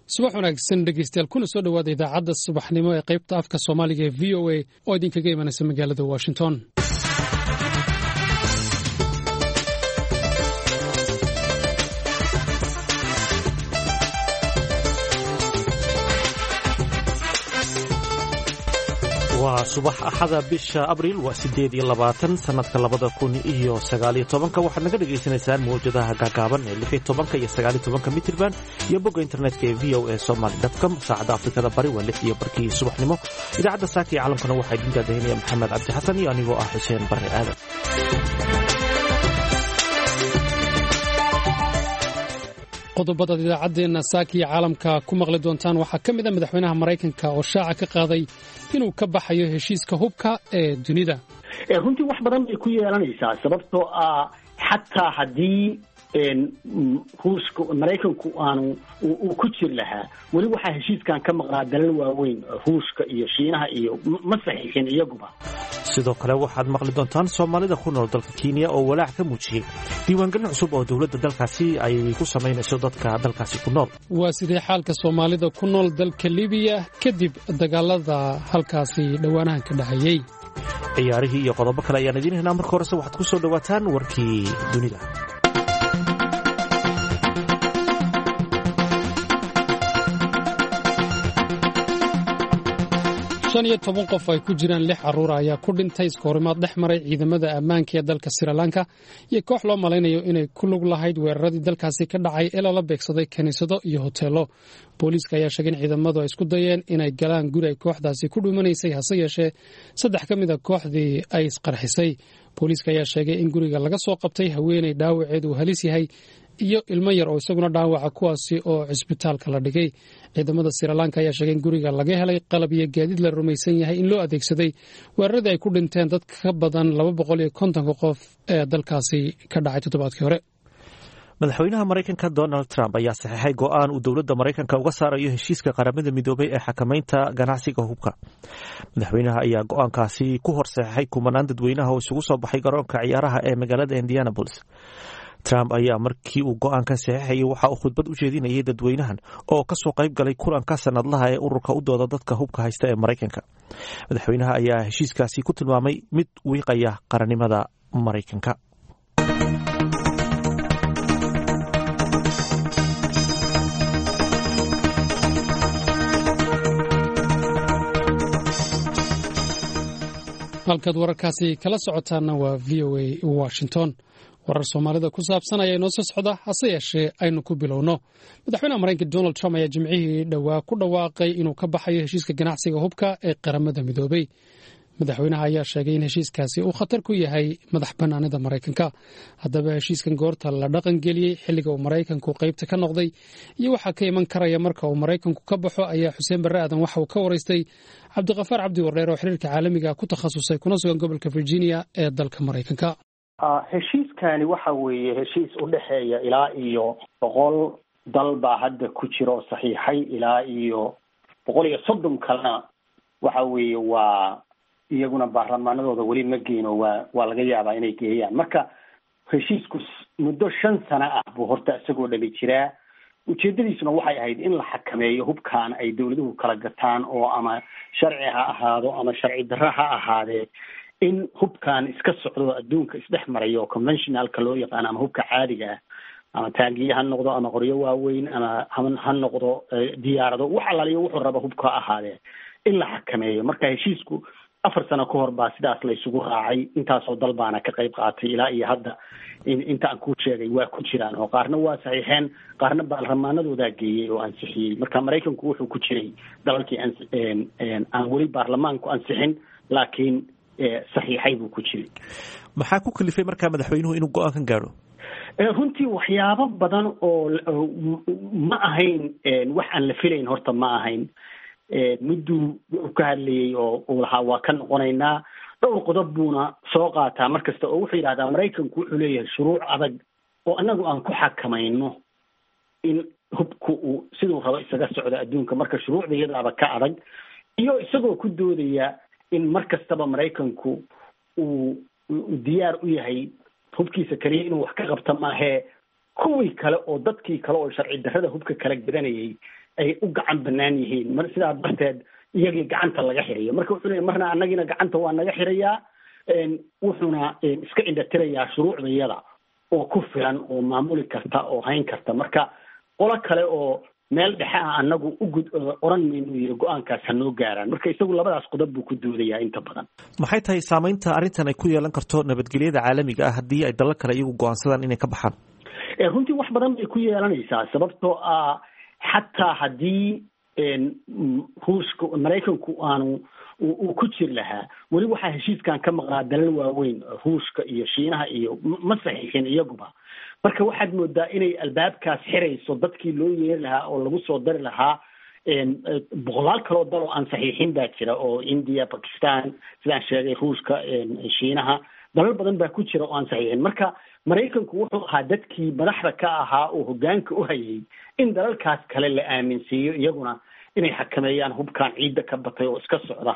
subax wanaagsan dhegeystayaal kuna soo dhawaada idaacadda subaxnimo ee qaybta afka Soomaaliga ee VOA oo idinkaga imanaysa magaalada Washington. waa subax axada bisha abriil waa 8 sanadka 2019 waxaad naga dhagaysanaysaan mowjadaha gaagaaban ee 16 iyo 19 mitirban iyo bogga internetka ee voasomali.com saacada afrikada bari waa 6:00 subaxnimo idaacadda saaka ee caalamkana waxaa idin daadaynaya maxamed cabdi xasan iyo anigoo ah xuseen barre aadan. qodobada idaacaddeena saaka iyo caalamka ku maqli doontaan waxaa ka mid ah madaxweynaha Mareykanka oo shaaca ka qaaday inuu ka baxayo heshiiska hubka ee dunida. runtii wax badan bay ku yeelanaysaa sababtoo ah xataa haddii ruushka Mareykanku uu ku jir lahaa weli waxaa heshiiskan ka maqnaa dalal waaweyn ruushka iyo Shiinaha iyo ma saxiixin iyaguba. sidoo kale waxaad maqli doontaan Soomaalida ku nool dalka Kenya oo walaac ka muujiyay diiwaangelin cusub oo dawladda dalkaasi ay ku sameynayso dadka dalkaasi ku nool. waa sidee xaalka Soomaalida ku nool dalka Liibiya kadib dagaalada halkaasi dhawaanahan ka dhacayay. ciyaarihii iyo qodobo kale ayaan idin haynaa marka horese waxaad ku soo dhawaataan warkii dunida. 15 qof ay ku jiraan 6 caruur ayaa ku dhintay iskoorimaad dhex maray ciidamada ammaanka ee dalka Sri Lanka iyo koox loo malaynayo inay ku lug lahayd weeraradii dalkaasi ka dhacay ee la beegsaday kaniisado iyo hoteelo. booliiska ayaa sheegay in ciidamadu ay isku dayeen inay galaan guri ay kooxdaasi ku dhumanaysay hase yeeshee 3 ka mid ah kooxdii ay isqarxisay. booliiska ayaa sheegay in guriga laga soo qabtay haweeney dhaawaceedu halis yahay iyo ilmo yar oo isaguna dhaawaca kuwaasi oo cisbitaalka la dhigay. ciidamada Sri Lanka ayaa sheegay in guriga laga helay qalab iyo gaadiid la rumaysan yahay in loo adeegsaday weeraradii ay ku dhinteen dad ka badan 250 qof ee dalkaasi ka dhacay toddobaadkii hore. madaxweynaha Mareykanka Donald Trump ayaa saxiixay go'aan uu dawladda Mareykanka uga saarayo heshiiska qaramada midoobay ee xakamaynta ganacsiga hubka. madaxweynaha ayaa go'aankaasi ku hor saxiixay kumanaan dadweynaha oo isugu soo baxay garoonka ciyaaraha ee magaalada Indianapolis. Trump ayaa markii uu go'aankan saxiixayay waxa uu khudbad u jeedinayay dadweynahan oo ka soo qayb galay kulanka sanadlaha ee ururka u dooda dadka hubka haysta ee Mareykanka. madaxweynaha ayaa heshiiskaasi ku tilmaamay mid wiiqaya qarannimada Mareykanka. halkaad wararkaasi kala socotaana waa VOA Washington. warar Soomaalida ku saabsan ayaa inoo soo socda hase yeeshee aynu ku bilowno. madaxweynaha Mareykanka Donald Trump ayaa jimcihii ku dhawaaqay inuu ka baxayo heshiiska ganacsiga hubka ee qaramada midoobay. madaxweynaha ayaa sheegay in heshiiskaasi uu khatar ku yahay madax bannaanida Mareykanka. haddaba heshiiskan goorta la dhaqan geliyey xilliga uu Mareykanku qaybta ka noqday iyo waxa ka iman karaya marka uu Mareykanku ka baxo ayaa Xuseen Barre Aadan waxa uu ka waraystay Cabdiqafaar Cabdi Wardheer oo xiriirka caalamiga ku takhasusay kuna sugan gobolka Virginia ee dalka Mareykanka. heshiiskani waxa weeye heshiis u dhexeeya ilaa iyo 100 dal baa hadda ku jiro saxiixay ilaa iyo 130 kalena waxa weeye waa iyaguna baarlamaanadooda weli ma geeno waa laga yaabaa inay geeyaan. marka heshiisku muddo 5 sano ah buu horta isagoo dhali jiraa. ujeedadiisuna waxay ahayd in la xakameeyo hubkaan ay dawladuhu kala gataan oo ama sharci ha ahaado ama sharci darro ha ahaadee in hubkaan iska socdo adduunka isdhex marayo conventionalka loo yaqaan ama hubka caadiga ah ama taangiye ha noqdo ama qoryo waaweyn ama ha noqdo diyaarado wax alaaliyo wuxuu raba hubka ahaadee in la xakameeyo. marka heshiisku 4 sano ka hor baa sidaas la isugu raacay. intaasoo dal baana ka qayb qaatay ilaa iyo hadda inta aan ku sheegay waa ku jiraan oo qaarna waa saxiixeen qaarna baarlamaanadoodaa geeyey oo ansixiyey. marka Mareykanku wuxuu ku jiray dalalkii aan weli baarlamaanku ansixin laakiin saxiixay buu ku jiray. maxaa ku kalifay markaa madaxweynuhu inuu go'aankan gaaro? runtii waxyaabo badan oo ma ahayn wax aan la filayn horta ma ahayn. mudduu ka hadlayay oo uu lahaa waa ka noqonaynaa. dhowr qodob buuna soo qaataa markasta oo wuxuu yidhahdaa Mareykanku wuxuu leeyahay shuruuc adag oo annagu aan ku xakamayno in hubku uu siduu rabo isaga socdo adduunka. marka shuruucda iyadaaba ka adag iyo isagoo ku doodaya in mar kastaba Mareykanku uu diyaar u yahay hubkiisa kaliya inuu wax ka qabto maahee kuwii kale oo dadkii kale oo sharci darrada hubka kala garanayay ay u gacan banaan yihiin mar sidaa darteed iyagii gacanta laga xirayo marka wuxuu leeyahay marna annagina gacanta waa naga xirayaa wuxuuna iska indhatirayaa shuruucdayada oo ku filan oo maamuli karta oo hayn karta marka qolo kale oo meel dhexe ah annagu oran maynu yiri go-aankaas ha noo gaaraan marka isagu labadaas qodob buu ku doodayaa inta badan maxay tahay saamaynta arrintan ay ku yeelan karto nabadgelyada caalamiga ah haddii ay dalal kale iyagu go-aansadaan inay ka baxaan runtii wax badan bay ku yeelanaysaa sababtoo ah xataa haddii ruushka maraykanku uu ku jiri lahaa weli waxaa heshiiskan ka maqnaa dalal waaweyn ruushka iyo shiinaha iyo ma saxiixin iyaguba marka waxaad moodaa inay albaabkaas xirayso dadkii loo yeeri lahaa oo lagu soo dari lahaa boqolaal kaloo dal oo aan saxiixin baa jira oo India, Pakistan sidaan sheegay ruushka shiinaha dalal badan baa ku jira oo aan saxiixin marka maraykanku wuxuu ahaa dadkii madaxda ka ahaa oo hoggaanka u hayay in dalalkaas kale la aaminsiiyo iyaguna inay xakameeyaan hubkaan ciidda ka batay oo iska socda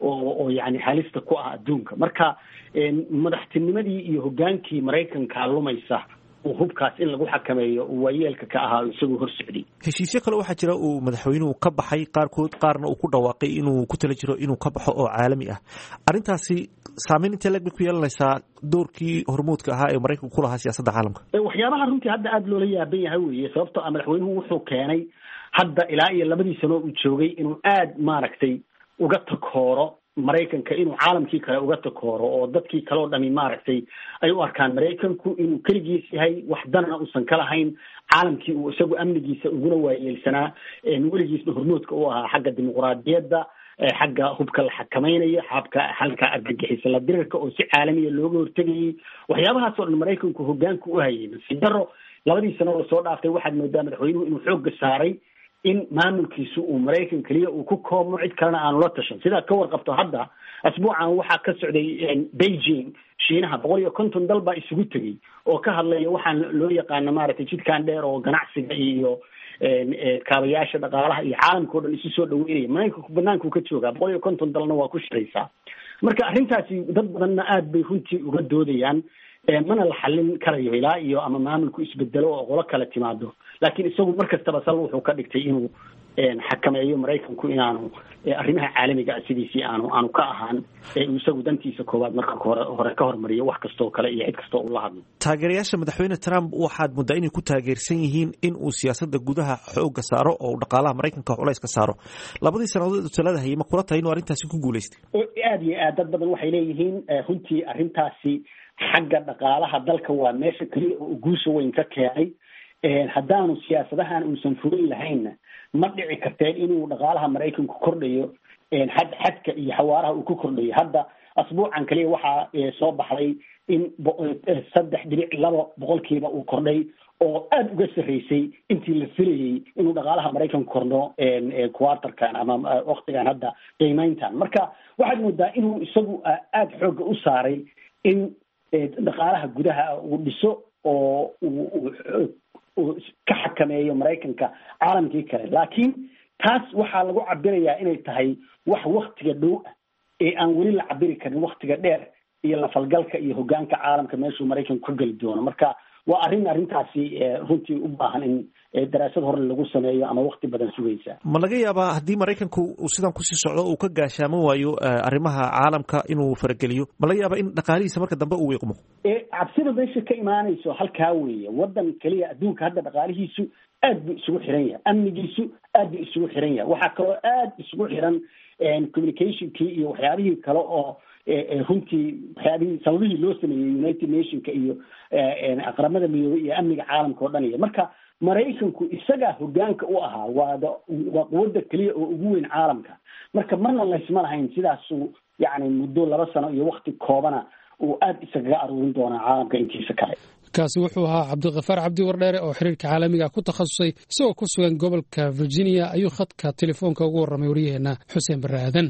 oo yani halista ku ah adduunka marka madaxtinimadii iyo hoggaankii maraykanka lumaysa hubkaas in lagu xakameeyo waayeelka ka ahaa isagoo hor socday heshiisyo kale waxaa jira uu madaxweynuhu ka baxay qaarna uu ku dhawaaqay inuu ku tala jiro inuu ka baxo oo caalami ah arrintaasi saameyn intee leg bay ku yeelanaysaa doorkii hormuudka ahaa ee maraykanku ku lahaa siyaasadda caalamka waxyaabaha runtii hadda aada loola yaaban yahay weeye sababtoo ah madaxweynuhu wuxuu keenay hadda ilaa iyo 2 sano uu joogay inuu aad maaragtay uga takooro maraykanka inuu caalamkii kale uga takooro oo dadkii kale oo dhami maaragtay ay u arkaan maraykanku inuu keligiis yahay wax danna uusan ka lahayn caalamkii uu isagu amnigiisa uguna waayeelsanaa weligiisna hormuudka u ahaa xagga dimuqraadiyadda xagga hubka la xakamaynayo xalka argagixisa la dirirka oo si caalamiya looga hortegayay waxyaabahaas oo dhan maraykanku hoggaanku u hayay nasiib darro 2 sano oo soo dhaaftay waxaad moodaa madaxweynuhu inuu xoogga saaray in maamulkiisu uu maraykan keliya uu ku koobmo cid kalena aanu la tashan sidaad ka warqabto hadda asbuucan waxaa ka socday Beijing shiinaha 150 dal baa isugu tegay oo ka hadlaya waxaan loo yaqaano maaragtay jidkaan dheer oo ganacsiga iyo kaabayaasha dhaqaalaha iyo caalamka oo dhan isu soo dhaweynaya maraykanku banaanku ka joogaa 150 dalna waa ku shiraysaa marka arrintaasi dad badanna aad bay runtii uga doodayaan mana la xallin karayo ilaa iyo ama maamulku isbedelo oo qolo kale timaado laakiin isagu markastaba sal wuxuu ka dhigtay inuu xakameeyo maraykanku inaanu arrimaha caalamiga sidiisii aanu ka ahaan isagu dantiisa koowaad marka hore ka hormariyo wax kastoo kale iyo cid kastoo uu la hadlo taageerayaasha madaxweyne Trump waxaad muddaa inay ku taageersan yihiin in uu siyaasadda gudaha xoogga saaro oo dhaqaalaha maraykanka culays ka saaro 2 sanadood talada hayay ma kula tahay inuu arrintaasi ku guuleystay aad iyo aad dad badan waxay leeyihiin runtii arrintaasi xagga dhaqaalaha dalka waa meesha keliya oo guusha weyn ka keenay haddaanu siyaasadahan uusan fulin lahaynna ma dhici karteen inuu dhaqaalaha maraykanku kordhayo xadka iyo xawaaraha uu ku kordhayo hadda asbuucan kaliya waxaa soo baxday in 3.2% uu kordhay oo aada uga sarreysay intii la filayay inuu dhaqaalaha maraykanku kordho quartarkan ama waktigan hadda qiimeyntan marka waxaad moodaa inuu isagu aada xoogga u saaray in dhaqaalaha gudaha uu dhiso oo uu ka xakameeyo maraykanka caalamkii kale laakiin taas waxaa lagu cabirayaa inay tahay wax waktiga dhow ah ee aan weli la cabiri karin waktiga dheer iyo la falgalka iyo hoggaanka caalamka meeshuu maraykanku ka geli doono marka waa arrintaasi runtii u baahan in daraasad hore lagu sameeyo ama wakti badan sugaysa ma laga yaabaa haddii maraykanku uu sidan kusii socdo uu ka gaashaaman waayo arrimaha caalamka inuu farageliyo ma laga yaabaa in dhaqaalihiisa marka dambe uu wiiqmo cabsida meesha ka imaanayso halkaa weeye waddan keliya adduunka hadda dhaqaalihiisu aad buu isugu xiran yahay amnigiisu aad buu isugu xiran yahay waxaa kaloo aad isugu xiran communicationkii iyo waxyaabihii kale oo runtii waxyaabihii sababihii loo sameeyey United Nationka iyo aqramada midoobay iyo amniga caalamka oo dhan iyo marka maraykanku isagaa hoggaanka u ahaa waa quwadda keliya oo ugu weyn caalamka marka marna laysma lahayn sidaasuu yacni muddo 2 sano iyo wakti koobana uu aad isagaga aruurin doonaa caalamka intiisa kale kaasi wuxuu ahaa cabdiqafaar cabdi wardheere oo xiriirka caalamiga ku takhasusay isagoo ku sugan gobolka Virginia ayuu khadka telefoonka ugu warramay wariyaheena Xuseen Barre Aadan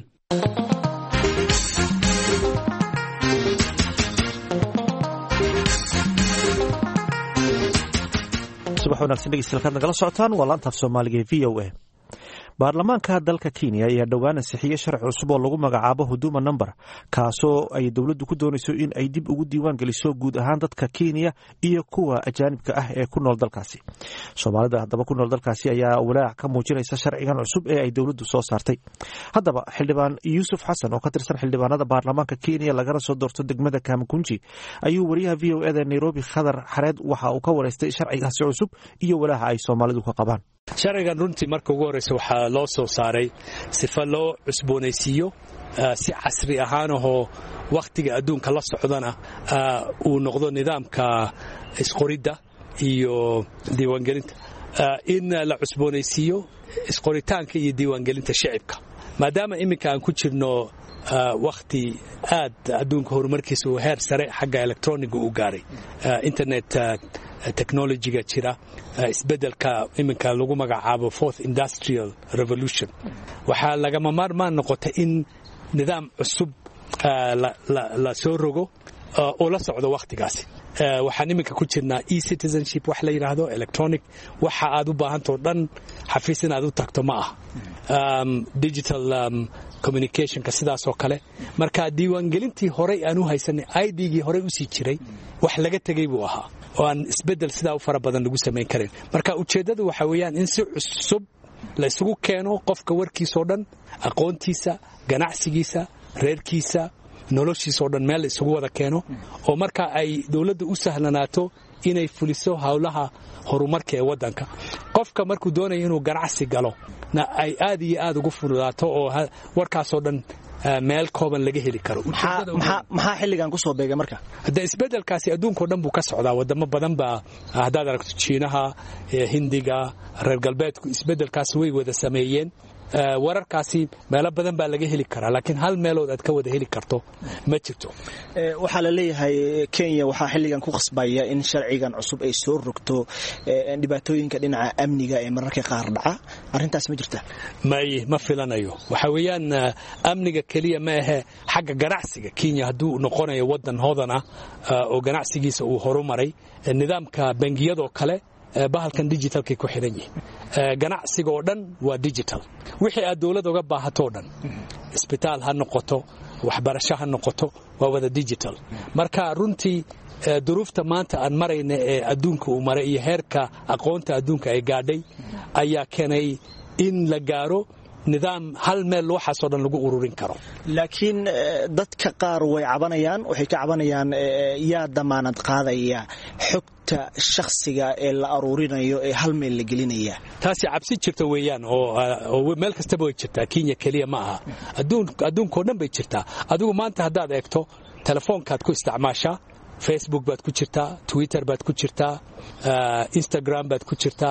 subax wanaagsan dhegeystayaal nagala socotaan waa laanta af Soomaaliga ee VOA baarlamaanka dalka Kenya ayaa dhowaan ansixiyay sharci cusub oo lagu magacaabo Huduma Number kaasoo ay dawladdu ku doonayso in ay dib ugu diiwaan geliso guud ahaan dadka Kenya iyo kuwa ajaanibka ah ee ku nool dalkaasi. Soomaalida haddaba ku nool dalkaasi ayaa walaac ka muujinaysa sharcigan cusub ee ay dawladdu soo saartay. Haddaba xildhibaan Yuusuf Xasan oo ka tirsan xildhibaanada baarlamaanka Kenya lagana soo doorto degmada Kamukunji ayuu wariyaha VOA-da Nairobi Khadar Xareed waxa uu ka wareystay sharcigaasi cusub iyo walaaca ay Soomaalidu ka qabaan. sharcigan runtii marka ugu horeysa waxaa loo soo saaray sifa loo cusboonaysiiyo si casri ahaan oo waqtiga adduunka la socdana uu noqdo nidaamka isqoridda iyo diiwaangelinta in la cusboonaysiiyo isqoritaanka iyo diiwaangelinta shacibka maadaama iminka aan ku jirno waqti aad adduunka horumarkiisa uu heer sare xagga electroniga u gaaray internet technology-ga jira isbeddelka iminka lagu magacaabo fourth industrial revolution waxaa lagama maarmaan noqota in nidaam cusub la soo rogo oo la socdo waqtigaasi waxaan iminka ku jirnaa e-citizenship wax la yidhaahdo electronic waxa aad u baahantao dhan xafiis inaad u tagto ma ah digital communicationka sidaasoo kale marka diiwaangelintii horey aan u haysanay ID-gii horey u sii jiray wax laga tegey buu ahaa oo aan isbeddel sidaa u fara badan lagu samayn karin marka ujeeddadu waxa weeyaan in si cusub la isugu keeno qofka warkiisoo dhan aqoontiisa ganacsigiisa reerkiisa noloshiisoo dhan meel la isugu wada keeno oo marka ay dawladda u sahlanaato inay fuliso howlaha horumarka ee waddanka qofka markuu doonayo inuu ganacsi galo na ay aad iyo aad ugu fududaato oo warkaasoo dhan meel kooban laga heli karo maxaa xilligan ku soo beegay marka hadda isbeddelkaasi adduunkao dhan buu ka socdaa wadamo badan baa haddaad aragto Shiinaha Hindiga reer galbeedku isbeddelkaasi way wada sameeyeen wararkaasi meelo badan baa laga heli karaa laakiin hal meelood aad ka wada heli karto ma jirto waxaa la leeyahay Kenya waxaa xilligan ku qasbaya in sharcigan cusub ay soo rogto dhibaatooyinka dhinaca amniga ee mararka qaar dhaca arintaas ma jirta ma filanayo waxa weeyaan amniga kaliya ma aha xagga ganacsiga Kenya hadduu noqonayo wadan hodan ah oo ganacsigiisa uu horumaray nidaamka bangiyada kale bahalkan digitalka ku xiran yahay ganacsiga oo dhan waa digital wixii aad dawladda uga baahato dhan isbitaal ha noqoto waxbarasho ha noqoto waa wada digital marka runtii duruufta maanta aan marayna ee adduunka uu maray iyo heerka aqoonta adduunka ay gaadhay ayaa keenay in la gaaro nidaam hal meel waxaasoo dhan lagu ururin karo laakiin dadka qaar way cabanayaan waxay ka cabanayaan yaa damaanad qaadaya xogta shakhsiga ee la ururinayo ee hal meel la gelinaya taasi cabsi jirta weeyaan oo meel kastaba way jirtaa Kenya kaliya ma aha adduunka oo dhan bay jirtaa adigu maanta haddaad eegto telefoonkaad ku isticmaashaa Facebook baad ku jirtaa Twitter baad ku jirtaa Instagram baad ku jirtaa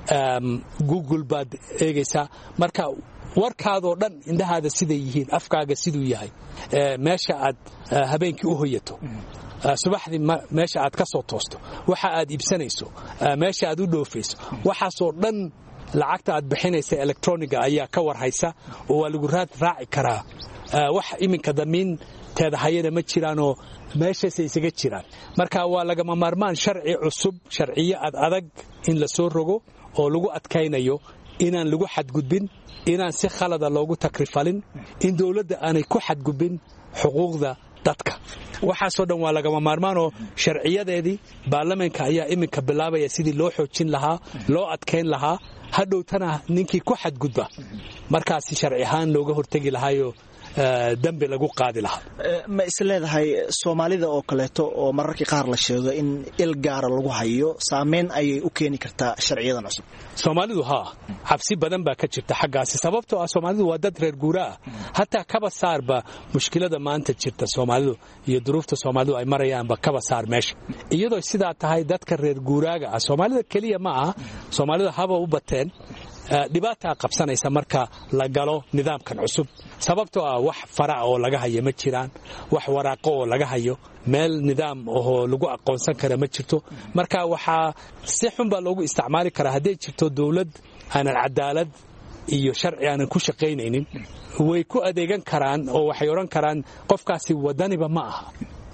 Google baad eegaysaa marka warkaadoo dhan indhahaada siday yihiin afkaaga siduu yahay meesha aad habeenkii u hoyato subaxdii meesha aad ka soo toosto waxa aad iibsanayso meesha aad u dhoofayso waxaasoo dhan lacagta aad bixinaysa electroniga ayaa ka warhaysa oo waa lagu raaci karaa wax iminka damiinteeda hayana ma jiraanoo meeshaasay isaga jiraan marka waa lagama maarmaan sharci cusub sharciyo adag in la soo rogo oo lagu adkaynayo inaan lagu xadgudbin inaan si khalada loogu takrifalin in dawladda aanay ku xadgudbin xuquuqda dadka waxaasoo dhan waa lagama maarmaanoo sharciyadeedii baarlamaanka ayaa iminka bilaabaya sidii loo xoojin lahaa loo adkayn lahaa hadhowtana ninkii ku xadgudba markaasi sharci ahaan looga hortegi lahaayo dambi lagu qaadi lahaa ma is leedahay Soomaalida oo kaleeto oo mararka qaar la sheego in il gaar lagu hayo saameyn ayay u keeni kartaa sharciyadan cusub Soomaalidu cabsi badan baa ka jirta xaggaasi sababtoo ah Soomaalidu waa dad reer guuraa hatta kaba saarba mushkilada maanta jirta Soomaalidu iyo duruufta Soomaalidu ay marayaanba kaba saar meesha iyadoo sidaa tahay dadka reer guuraaga ah Soomaalida kaliya ma aha Soomaalida haba u bateen dhibaato qabsanaysa marka la galo nidaamkan cusub sababtoo ah wax farac oo laga hayo ma jiraan wax waraaqo oo laga hayo meel nidaam oo lagu aqoonsan kara ma jirto marka waxa si xun baa loogu isticmaali karaa haday jirto dawlad aan cadaalad iyo sharci aan ku shaqeynaynin way ku adeegan karaan oo waxay oran karaan qofkaasi wadaniba ma aha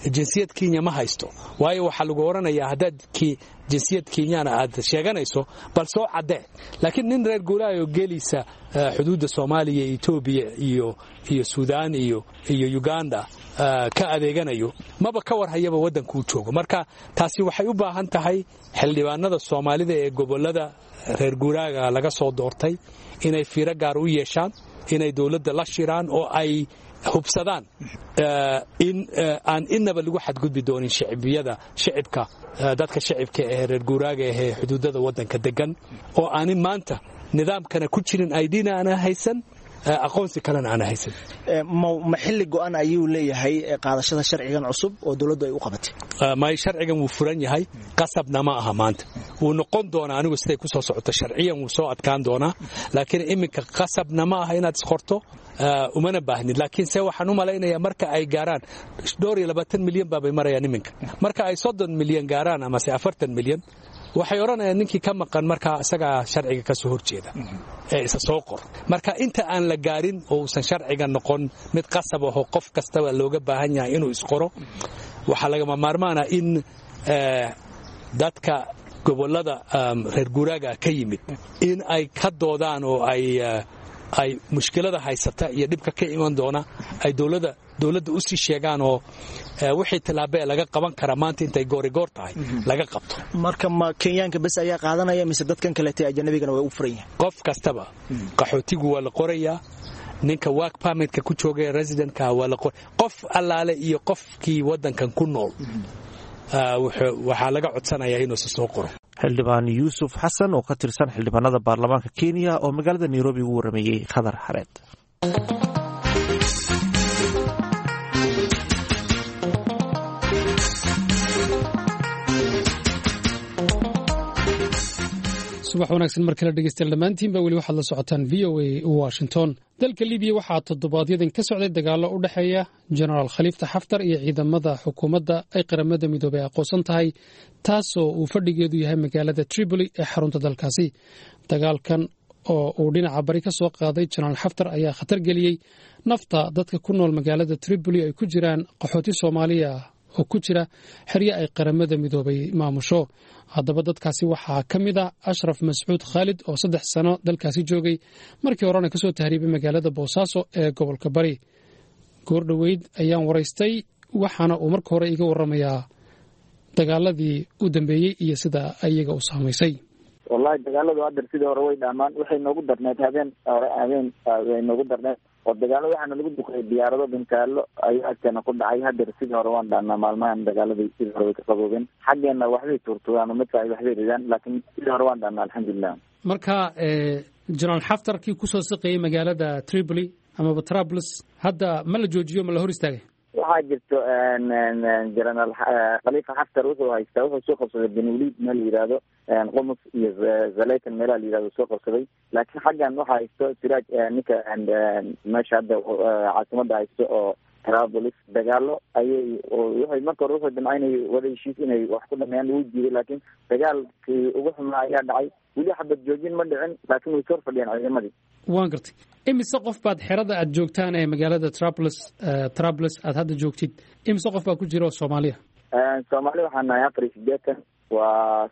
jinsiyad Kenya ma haysto waayo waxa lagu oranayaa haddaad jinsiyad Kenyana aad sheeganayso bal soo cadde laakiin nin reer guuraayo geelisa xuduudda Soomaaliya Ethiopia iyo Suudaan iyo Uganda ka adeeganayo maba ka war hayaba wadanku joogo marka taasi waxay u baahan tahay xildhibaanada Soomaalida ee gobolada reer guuraaga laga soo doortay inay fiiro gaar u yeeshaan inay dawladda la shiraan oo ay hubsadaan in aan inaba lagu xadgudbi doonin shicibka dadka shicibka ee reer guuraaga ee xuduudada wadanka degan oo aanin maanta nidaamkana ku jirin ID-na aan haysan aqoonsi kalena aan haysan ma xilli go'an ayuu leeyahay qaadashada sharcigan cusub oo dawladdu ay u qabatay ma sharcigan wuu furan yahay qasabna ma aha maanta wuu noqon doonaa anigu siday ku soo socoto sharciyan wuu soo adkaan doonaa laakiin iminka qasabna ma aha inaad isqorto umana baahnid laakiin se waxaan u malaynayaa marka ay gaaraan 22 milyan bay marayaan iminka marka ay 30 milyan gaaraan ama 40 milyan waxay oranayaan ninkii ka maqan marka isaga sharciga ka soo horjeeda ee isa soo qor marka inta aan la gaarin oo uusan sharciga noqon mid qasab ah oo qof kasta looga baahan yahay inuu isqoro waxa laga maarmaana in dadka gobolada reer guuraaga ka yimid in ay ka doodaan oo ay mushkilada haysata iyo dhibka ka iman doona ay dawladda u sii sheegaan oo wixii talaabo laga qaban kara maanta intay goorigoor tahay laga qabto marka ma Kenyaanka bas ayaa qaadanaya mise dadkan kale ee ajnabigana way u furan yihiin qof kastaba qaxootigu waa la qorayaa ninka work permit-ka ku jooga resident-ka waa la qof allaale iyo qofkii wadankan ku nool waxaa laga codsanayaa inuu soo qoro xildhibaan Yuusuf Xasan oo ka tirsan xildhibaanada baarlamaanka Kenya oo magaalada Nairobi ugu warameeyay Khadar Xareed subax wanaagsan markale dhegeystayaal dhammaantiinba weli waxaad la socotaan VOA Washington dalka Liibiya waxaa toddobaadyadin ka socday dagaallo u dhexeeya Generaal Khalifa Xaftar iyo ciidamada xukuumadda ay qaramada midoobay aqoonsan tahay taasoo uu fadhigeedu yahay magaalada Tripoli ee xarunta dalkaasi dagaalkan oo uu dhinaca bari ka soo qaaday Generaal Xaftar ayaa khatar geliyay nafta dadka ku nool magaalada Tripoli ay ku jiraan qaxooti Soomaaliya oo ku jira xeryo ay qaramada midoobay maamusho haddaba dadkaasi waxaa ka mid ah Ashraf Mascuud Khalid oo 3 sano dalkaasi joogay markii horena ka soo tahriibay magaalada Boosaaso ee gobolka Bari goor dhaweyd ayaan waraystay waxaana uu markii hore iga waramayaa dagaaladii u dambeeyay iyo sida ayaga u saameysay wallahi dagaaladu hadda sidii hore way dhaamaan waxay noogu darneed habeen way noogu darneed oo dagaalada waxaana lagu duqay diyaarado bintaalo ayaa agteena ku dhacay hadda sidii hore waan dhaanaa maalmahan dagaaladii sidii hore way ka qaboobeen xaggeena waxbay tuurtugaan mid ay waxbay ridaan laakiin sidii hore waan dhaanaa alxamdulilah marka Generaal Xaftar kii ku soo saqeeyay magaalada Tripoli ama Trablus hadda ma la joojiyo ma la hor istaagay waxaa jirto Generaal Khalifa Xaftar wuxuu haystaa wuxuu soo qabsaday Benwaliid meel yiraahdo Qomus iyo Zalaytan meel yiraahdo soo qabsaday laakiin xaggan waxa haysto Siraaj ninka meesha hadda caasimada haysto oo Trablus dagaalo ayay waxay marka hore wuxuu damcaynay wada heshiis inay wax ku dhameeyaan wuu jiray laakiin dagaalkii ugu xumaa ayaa dhacay weli xabad joojin ma dhicin laakiin way soo fadhiyaan ciidamadii waan gartay imise qof baad xerada aad joogtaan ee magaalada Trablus aad hadda joogtid imise qof baa ku jira Soomaaliya Soomaali waxaan nahay 4 waa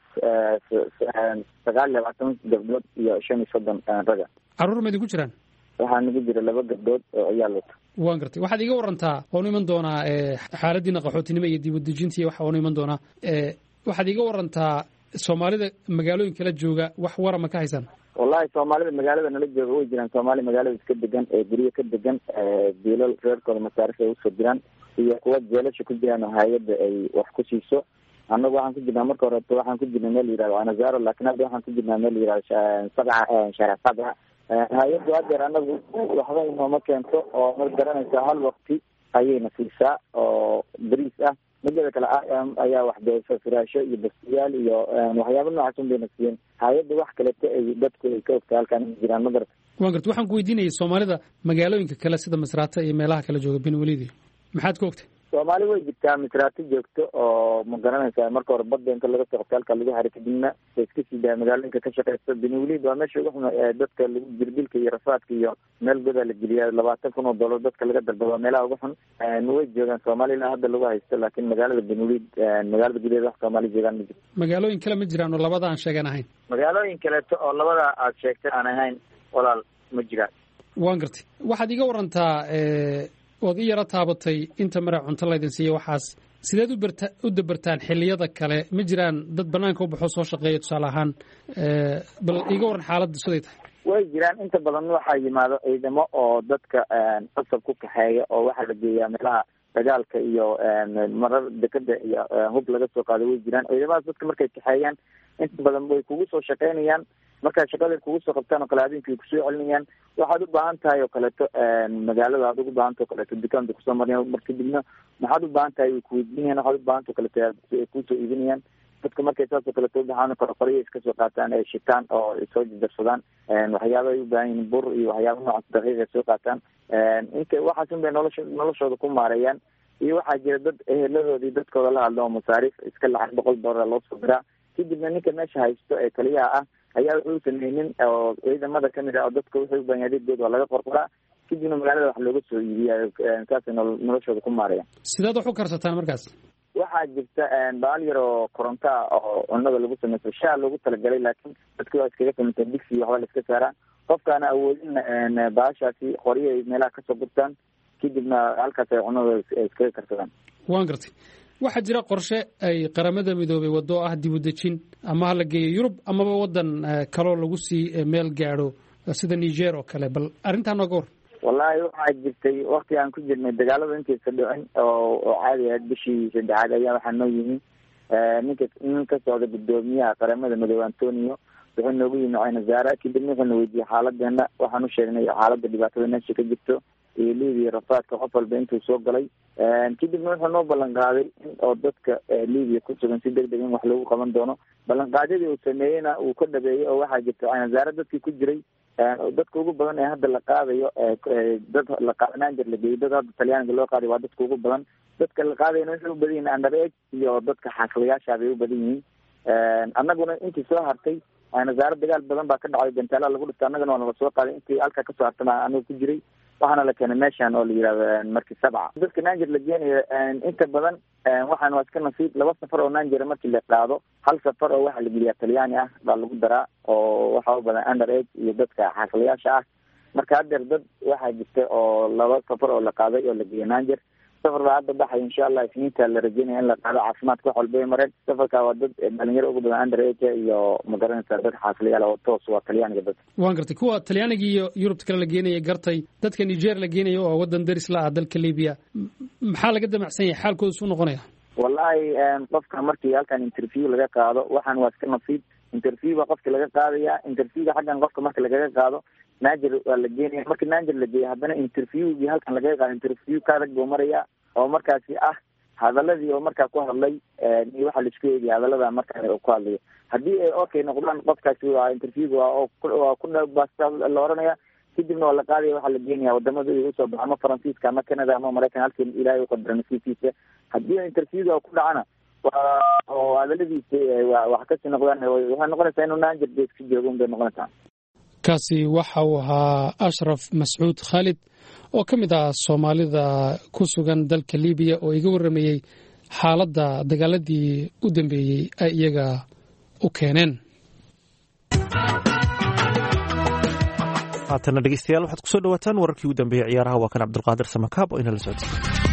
29 gabdhood iyo 35 raga caruur ma idinku jiraan waxaan ugu jira 2 gabdhood oo ciyaal wata waan gartay waxaad iga warantaa oo iman doona xaaladiina qaxootinimo iyo dib u dejintii waxa oo iman doona waxaad iga warantaa Soomaalida magaalooyin kala jooga wax warama ka haysan wallahi Soomaalida magaalada nala jooga way jiraan Soomaali magaalada iska degan ee guriga ka degan biilal reerkooda masaarif ay u soo diraan iyo kuwa jeelasha ku jiraan hay'adda ay wax ku siiso annagu waxaan ku jirnaa marka hore waxaan ku jirnaa meel yiraahdo Anazaro laakiin hadda waxaan ku jirnaa meel yiraahdo Sharafada hay'addu hadda annagu waxba inoo keento oo mar garanaysa hal waqti ayayna siisaa oo bariis ah midda kale ayaa wax beesha firaasho iyo bastiyaal iyo waxyaabo noocaas u beenayeen hay'addu wax kale ay dadku ay ka ogtaa halkan jiraan madar waan gartay waxaan ku weydiinayay Soomaalida magaalooyinka kale sida Masraata iyo meelaha kale jooga Benwaliid maxaad ku ogtay soomaali way jirtaa misraati joogto oo ma garanaysaa marka hore badda inta laga soo qabto halka lagu haray kadibna way iska sii daa magaalooyinka ka shaqeysta benuweliid waa meesha ugu xun dadka lagu jirdilka iyo rafaadka iyo meel godaa la geliyaa $20,000 dadka laga dalbado meelaha ugu xun way joogaan soomaalina hadda lagu haysto laakiin magaalada benuweliid magaalada gudaheeda wax soomaali joogaan ma jirto magaalooyin kale ma jiraan oo labada aan sheegan ahayn magaalooyin kaleeto oo labada aad sheegtay aan ahayn walaal ma jiraan waan gartay waxaad iga warantaa ood i yaro taabatay inta mara cunto laydin siiya waxaas sideed u dabartaan xilliyada kale ma jiraan dad banaanka u baxoo soo shaqeeya tusaale ahaan bal iga waran xaaladda siday tahay way jiraan inta badan waxaa yimaado ciidamo oo dadka qasab ku kaxeeya oo waxaa la geeyaa meelaha dagaalka iyo marar dekada iyo hub laga soo qaado way jiraan ciidamadaas dadka markay kaxeeyaan inta badan way kugu soo shaqeynayaan markaa shaqada kugu soo qabtaan oo kale habeenkii kusoo celinayaan waxaad u baahan tahay oo kaleeto magaalada aad ugu baahanta o kaleeto dukaanka kusoo maryan mar kadibna maxaad u baahan tahay way kuweydiinayaan waxaad u baahanta o kaleeto kusoo iibinayaan dadka markay saas oo kaleeto ubaxaan qorqoryo iska soo qaataan ay shitaan oo soo jarsadaan waxyaaba ay u baahan yihiin bur iyo waxyaaba noocaas daqiiq ay soo qaataan inta waxaas un bay noloshooda ku maareeyaan iyo waxaa jira dad eheladoodii dadkooda la hadlo oo masaariif iska lacag $100 loo soo diraa kadibna ninka meesha haysto ee kaliyaha ah ayaa wuxuu sameynin oo ciidamada kamid ah oo dadka wuxuu u baahan yahay adeegood waa laga qorqoraa kadibna magaalada wax looga soo iibiya saasay noloshooda ku maareeyaan sideed wax u karsataan markaas waxaa jirta baal yar oo koronto ah oo cunada lagu sameysto shaa loogu talagalay laakiin dadki waa iskaga samaysta digsi waxba la iska saaraa qofkaana awoodin baashaasi qoryo ay meelaha kasoo gurtaan kadibna halkaas ay cunada iskaga karsadaan waan gartay waxaa jira qorshe ay qaramada midoobay waddo ah dib u dejin ama ha la geeyo Yurub amaba wadan kaloo lagu sii meel gaadho sida Niger oo kale bal arrintan nooga war wallahi waxaa jirtay waqti aan ku jirnay dagaalada intiisa dhicin oo caadi ahayd bishii 3 ayaa waxaa noo yimi ninka socda gudoomiyaha qaramada midoobay Antonio wuxuu noogu yimi Zaara kadibna wuxuu weydiiyay xaaladeena waxaan u sheegnay xaaladda dhibaatada meesha ka jirto iyo Liibiya rafaadka qof walba intuu soo galay kadibna wuxuu noo ballan qaaday oo dadka Liibiya ku sugan si degdeg in wax lagu qaban doono ballanqaadyadii uu sameeyeyna uu ka dhabeeyey oo waxaa jirta Zaara dadkii ku jiray dadka ugu badan ee hadda la qaadayo dad la qaadanaan jir la geeyay dad hadda Talyaaniga loo qaaday waa dadka ugu badan dadka la qaadayna waxay u badan yihiin underage iyo dadka xaqiiqayaasha bay u badan yihiin annaguna intii soo hartay Zaara dagaal badan baa ka dhacay gantaala lagu dhistay annagana waa nala soo qaaday intii halka kasoo hartana anigu ku jiray waxaana la keenay meeshan oo la yidhahdo markii 7 dadka Niger la geenayo inta badan waxaan waa iska nasiib 2 safar oo Niger markii la qaado hal safar oo waxa la geliyaa Talyaani ah baa lagu daraa oo waxa u badan underage iyo dadka xaqiiqayaasha ah marka hadda dad waxaa jirta oo 2 safar oo la qaaday oo la geeyay Niger safar baa hadda baxay insha Allah isniinta la rajeynaya in la qaado caafimaadka wax walba ay mareen safarka waa dad dhalinyaro ugu badan underage iyo magaranaysa dad xaasilayaal oo toos waa Talyaaniga dad waan gartay kuwa Talyaaniga iyo Yurub kale la geenay gartay dadka Niger la geenayo oo wadan daris la ah dalka Liibiya maxaa laga damacsan yahay xaalkooda soo noqonaya wallahi qofka markii halkan interview laga qaado waxaan waa iska nasiib interview ba qofka laga qaadaya interviewga xaggan qofka marka laga qaado Niger waa la geenaya marka Niger la geeyo haddana interviewgii halkan laga qaado interview ka rag buu maraya oo markaasi ah hadaladii oo markaa ku hadlay iyo waxa la isku eegay hadalada markaa ku hadlay haddii ay okay noqdaan qofkaasi waa interviewga waa ku dhawaasta la oranaya kadibna waa la qaadaya waxaa la geenaya wadamada ugu soo baxo ama Faransiiska ama Canada ama Mareykan halkii ilaahay u qadaro nasiibkiisa haddii interviewga ku dhacana oo hadaladiisa wax ka sii noqdaan waxay noqonaysaa inuu Niger iska joogo bay noqonaysaa kaasi waxa uu ahaa Ashraf Mas'uud Khalid oo ka mid ah Soomaalida ku sugan dalka Liibiya oo iga waramayay xaaladda dagaaladii u dambeeyay ay iyaga u keeneen haatana dhegeystayaal waxaad kusoo dhawaataan wararkii u dambeeyay ciyaaraha waa kan Cabdulqaadir Samakaab oo inala socodsiin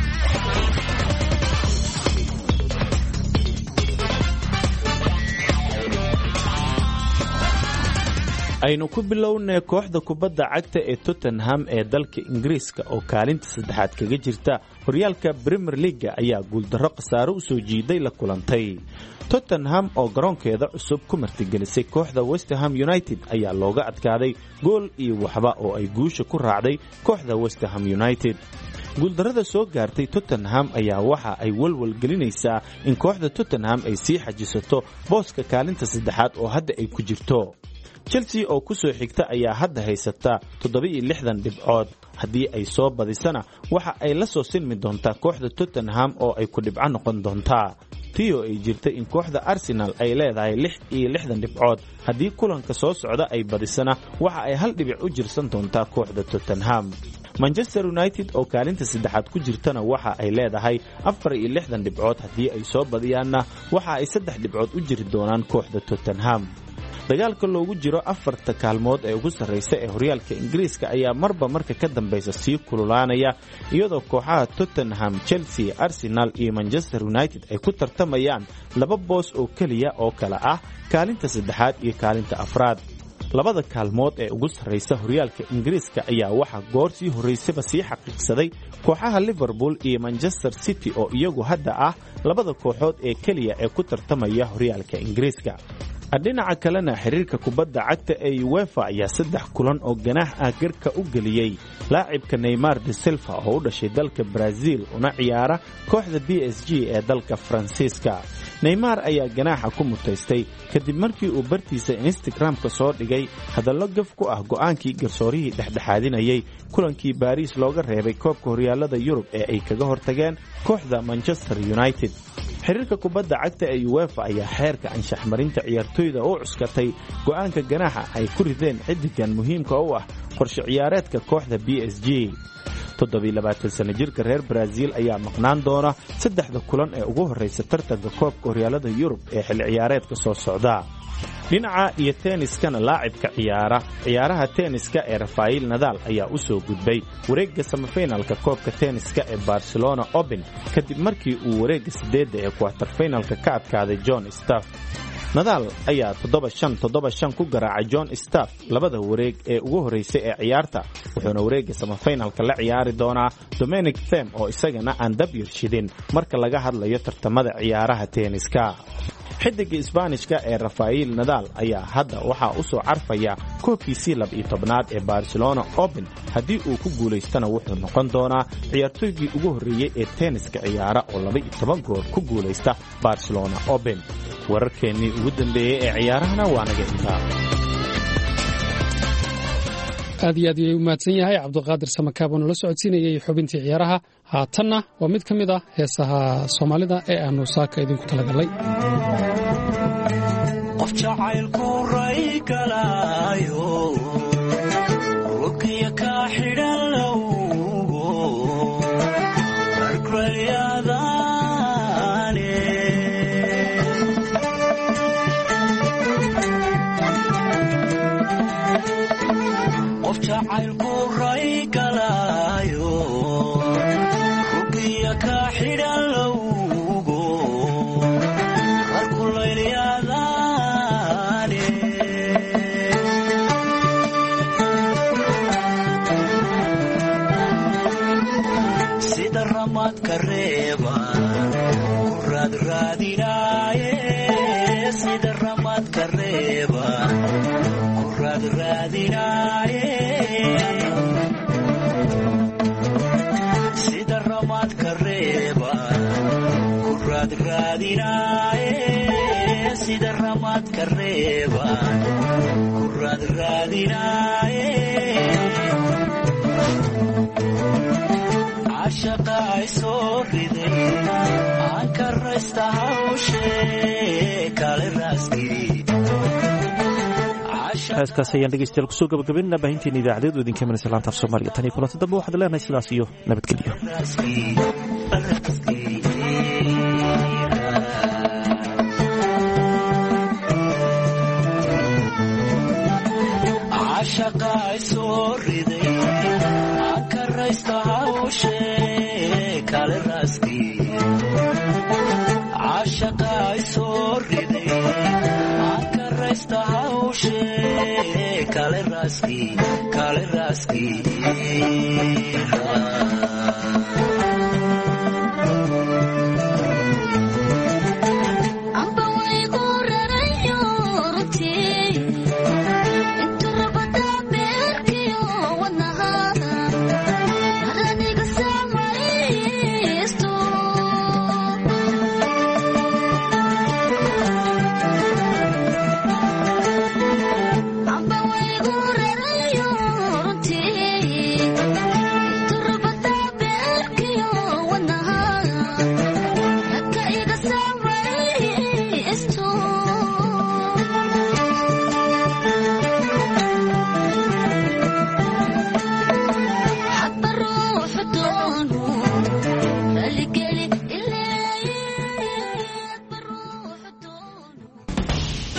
aynu ku bilownay kooxda kubadda cagta ee Tottenham ee dalka Ingiriiska oo kaalinta 3aad kaga jirta horyaalka Premier League ayaa guuldarro khasaaro u soo jiiday la kulantay Tottenham oo garoonkeeda cusub ku martigelisay kooxda West Ham United ayaa looga adkaaday gool iyo waxba oo ay guusha ku raacday kooxda West Ham United guuldarrada soo gaartay Tottenham ayaa waxa ay walwal gelinaysaa in kooxda Tottenham ay sii xajisato booska kaalinta 3aad oo hadda ay ku jirto Chelsea oo ku soo xigta ayaa hadda haysata 67 dhibcood haddii ay soo badisana waxa ay la soo sinmi doontaa kooxda Tottenham oo ay ku dhibco noqon doontaa. tiyo ay jirtay in kooxda Arsenal ay leedahay 66 dhibcood haddii kulanka soo socda ay badisana waxa ay hal dhibic u jirsan doontaa kooxda Tottenham. Manchester United oo kaalinta saddexaad ku jirtana waxa ay leedahay 64 dhibcood haddii ay soo badiyaanna waxa ay 3 dhibcood u jiri doonaan kooxda Tottenham. dagaalka loogu jiro afarta kaalmood ee ugu sarreysa ee horyaalka Ingiriiska ayaa marba marka ka dambaysa sii kululaanaya iyadoo kooxaha Tottenham, Chelsea, Arsenal iyo Manchester United ay ku tartamayaan 2 boos oo kaliya oo kala ah kaalinta saddexaad iyo kaalinta afraad. labada kaalmood ee ugu sarreysa horyaalka Ingiriiska ayaa waxa goor sii horeysaba sii xaqiiqsaday kooxaha Liverpool iyo Manchester City oo iyagu hadda ah labada kooxood ee kaliya ee ku tartamaya horyaalka Ingiriiska. dhinaca kalena xiriirka kubadda cagta ee UEFA ayaa 3 kulan oo ganaax ah garka u geliyay laacibka Neymar de Silva oo u dhashay dalka Brazil una ciyaara kooxda PSG ee dalka Faransiiska. Neymar ayaa ganaaxa ku mutaystay kadib markii uu bartiisa Instagram-ka soo dhigay hadallo gaf ku ah go'aankii garsoorihii dhexdhexaadinayay kulankii Paris looga reebay koobka horyaalada Yurub ee ay kaga hortageen kooxda Manchester United. xiriirka kubadda cagta ee UEFA ayaa xeerka anshax marinta ciyaartoyda u cuskatay go'aanka ganaaxa ay ku rideen xidigan muhiimka u ah qorshe ciyaareedka kooxda PSG. 27 sano jirka reer Brazil ayaa maqnaan doona 3 kulan ee ugu horeysa tartanka koobka horyaalada Yurub ee xilli ciyaareedka soo socda. dhinaca iyo tenniskana laacibka ciyaaraha tenniska ee Rafael Nadal ayaa u soo gudbay wareegga semifinalka koobka tenniska ee Barcelona Open kadib markii uu wareegga 8 ee quarterfinalka ka adkaaday John Staff. Nadal ayaa 7-5 ku garaacay John Staff labada wareeg ee ugu horeysay ee ciyaarta wuxuuna wareegga semifinalka la ciyaari doonaa Dominic Thiem oo isagana aan dab yarshidin marka laga hadlayo tartamada ciyaaraha tenniska. xidiga Isbaanishka ee Rafael Nadal ayaa hadda waxa uu soo carfaya koobkiisii 12aad ee Barcelona Open haddii uu ku guuleystana wuxuu noqon doonaa ciyaartoygii ugu horeeyay ee tenniska ciyaara oo 12 goor ku guuleysta Barcelona Open. wararkeennii ugu dambeeyay ee ciyaarahana waa naga intaa. aad iyo aad ayuu u mahadsan yahay Cabdiqaadir Samakaab oo la socodsiinayay xubintii ciyaaraha. haatanna waa mid ka mid ah heesaha Soomaalida ee aanu saaka idinku talagalay. qof jacaylku ray galaayo ruqiya ka xidhan lowgo arkrayadaane qof jacaylku ray galaayo ruqiya ka xidhan lowgo arkulaylyadaane sida ramadka reeba ku raadraadinaaye sida ramadka reeba ku raadraadinaaye sida ramadka reeba ku raadraadinaaye sida ramadka reeba ku raadraadinaaye cashaqa ay soo riday aan ka raysta hawshee kale raaskii. heeskaas ayaan dhegeystayaal kusoo gabagabaynaa baahinteena idaacadeed oo idinka imanaysa laanta af Soomaaliga. tan iyo kulanti dambe waxaad leenahay sidaas iyo nabadgelyo. cashaqa ay soo riday aan ka raysta hawshee kale raaskii. cashaqa ay soo riday aan ka raysta hawshee kale raaskii.